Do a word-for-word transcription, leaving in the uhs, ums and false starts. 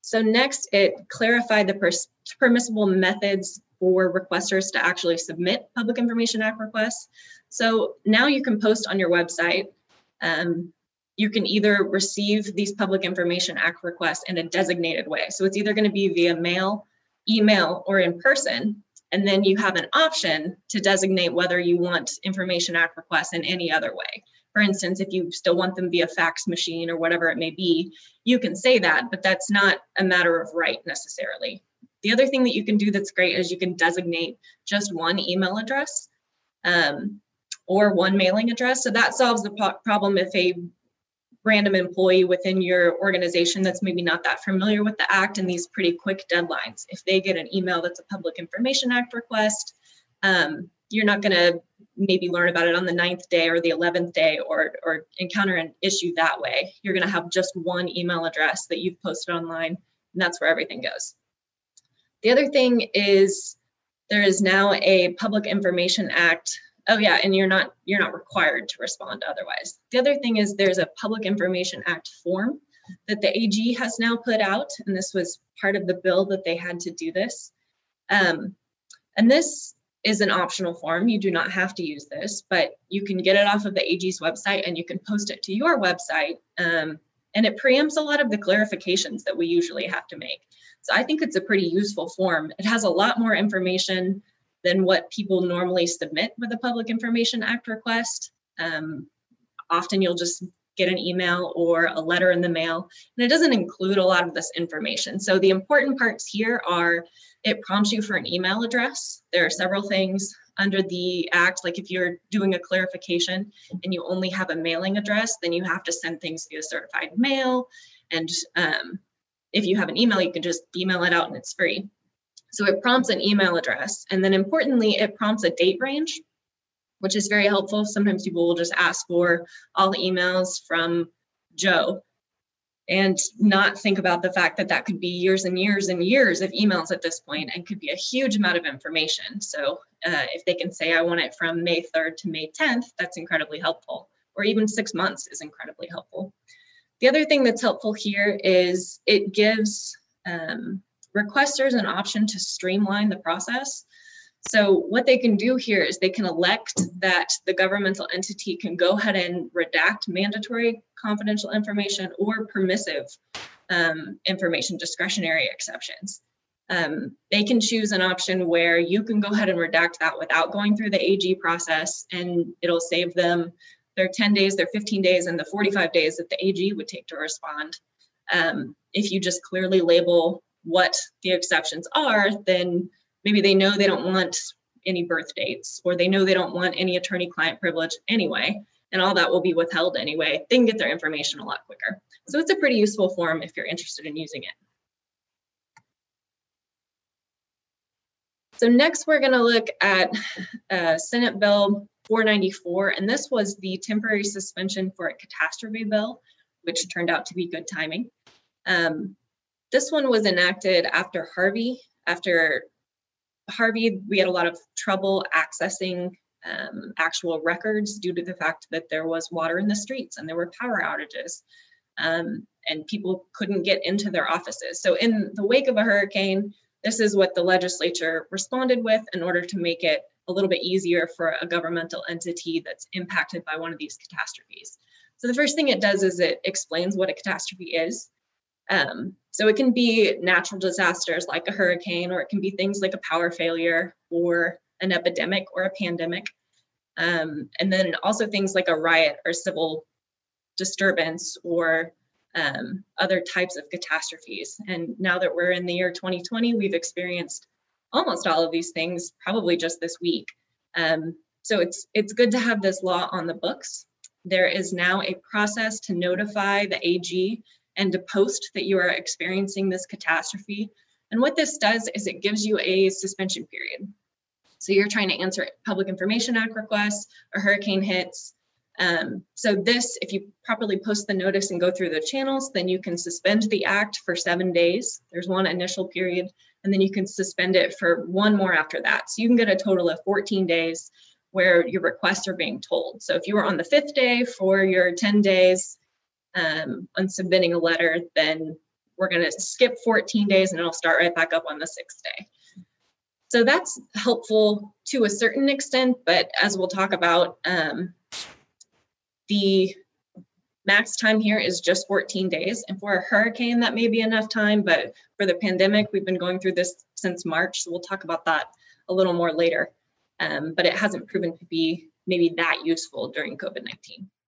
So next, it clarified the pers- permissible methods for requesters to actually submit Public Information Act requests. So now you can post on your website. Um, you can either receive these Public Information Act requests in a designated way. So it's either going to be via mail, email, or in person. And then you have an option to designate whether you want Information Act requests in any other way. For instance, if you still want them via fax machine or whatever it may be, you can say that, but that's not a matter of right necessarily. The other thing that you can do that's great is you can designate just one email address um, or one mailing address. So that solves the po- problem if a random employee within your organization that's maybe not that familiar with the act and these pretty quick deadlines, if they get an email that's a Public Information Act request, um, you're not going to maybe learn about it on the ninth day or the eleventh day or, or encounter an issue that way. You're going to have just one email address that you've posted online, and that's where everything goes. The other thing is there is now a Public Information Act. Oh yeah, and you're not you're not required to respond otherwise. The other thing is there's a Public Information Act form that the A G has now put out, and this was part of the bill that they had to do this. Um, and this is an optional form. You do not have to use this, but you can get it off of the A G's website and you can post it to your website. Um, and it preempts a lot of the clarifications that we usually have to make. So I think it's a pretty useful form. It has a lot more information than what people normally submit with a Public Information Act request. Um, often you'll just get an email or a letter in the mail, and it doesn't include a lot of this information. So the important parts here are it prompts you for an email address. There are several things under the act, like if you're doing a clarification and you only have a mailing address, then you have to send things via certified mail. And um, if you have an email, you can just email it out and it's free. So it prompts an email address. And then importantly, it prompts a date range, which is very helpful. Sometimes people will just ask for all the emails from Joe and not think about the fact that that could be years and years and years of emails at this point and could be a huge amount of information. So uh, if they can say, I want it from May third to May tenth, that's incredibly helpful. Or even six months is incredibly helpful. The other thing that's helpful here is it gives um, requesters an option to streamline the process. So what they can do here is they can elect that the governmental entity can go ahead and redact mandatory confidential information or permissive um, information, discretionary exceptions. Um, they can choose an option where you can go ahead and redact that without going through the A G process, and it'll save them their ten days, their fifteen days, and the forty-five days that the A G would take to respond. Um, if you just clearly label what the exceptions are, then maybe they know they don't want any birth dates, or they know they don't want any attorney-client privilege anyway, and all that will be withheld anyway. They can get their information a lot quicker. So it's a pretty useful form if you're interested in using it. So next we're going to look at uh, Senate Bill four ninety-four, and this was the temporary suspension for a catastrophe bill, which turned out to be good timing. Um, this one was enacted after Harvey. After Harvey, we had a lot of trouble accessing um, actual records due to the fact that there was water in the streets and there were power outages, um, and people couldn't get into their offices. So in the wake of a hurricane, this is what the legislature responded with in order to make it a little bit easier for a governmental entity that's impacted by one of these catastrophes. So the first thing it does is it explains what a catastrophe is. Um, so it can be natural disasters like a hurricane, or it can be things like a power failure or an epidemic or a pandemic. Um, and then also things like a riot or civil disturbance or um, other types of catastrophes. And now that we're in the year twenty twenty, we've experienced almost all of these things probably just this week. Um, so it's it's good to have this law on the books. There is now a process to notify the A G and to post that you are experiencing this catastrophe. And what this does is it gives you a suspension period. So you're trying to answer Public Information Act requests, a hurricane hits. Um, so this, if you properly post the notice and go through the channels, then you can suspend the act for seven days. There's one initial period, and then you can suspend it for one more after that. So you can get a total of fourteen days where your requests are being told. So if you were on the fifth day for your ten days, Um, on submitting a letter, then we're going to skip fourteen days and it'll start right back up on the sixth day. So that's helpful to a certain extent, but as we'll talk about, um, the max time here is just fourteen days. And for a hurricane, that may be enough time, but for the pandemic, we've been going through this since March, so we'll talk about that a little more later. Um, but it hasn't proven to be maybe that useful during COVID nineteen.